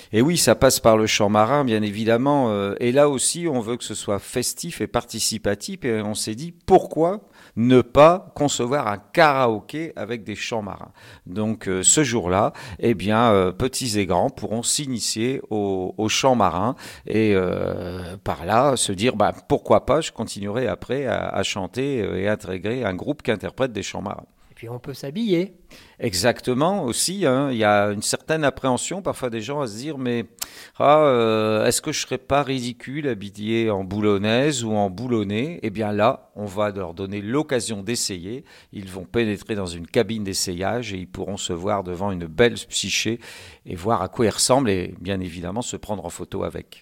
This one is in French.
Et oui, ça passe par le chant marin, bien évidemment. Et là aussi, on veut que ce soit festif et participatif. Et on s'est dit, pourquoi ne pas concevoir un karaoké avec des chants marins? Donc, ce jour-là, eh bien, petits et grands pourront s'initier au chant marin et par là se dire, bah, pourquoi pas, je continuerai après à chanter et intégrer un groupe qui interprète des chants marins. Et puis on peut s'habiller. Exactement aussi, hein, il y a une certaine appréhension parfois des gens à se dire mais est-ce que je serais pas ridicule habillé en boulonnaise ou en boulonné? Eh bien là, on va leur donner l'occasion d'essayer. Ils vont pénétrer dans une cabine d'essayage et ils pourront se voir devant une belle psyché et voir à quoi ils ressemblent et bien évidemment se prendre en photo avec.